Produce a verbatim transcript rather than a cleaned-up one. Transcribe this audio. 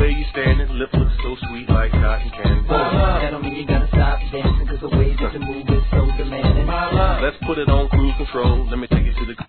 way you standing, lip looks so sweet like cotton candy. That don't mean you gotta stop dancing, cause the way that you move is so demanding. Let's put it on cruise control, let me take it to the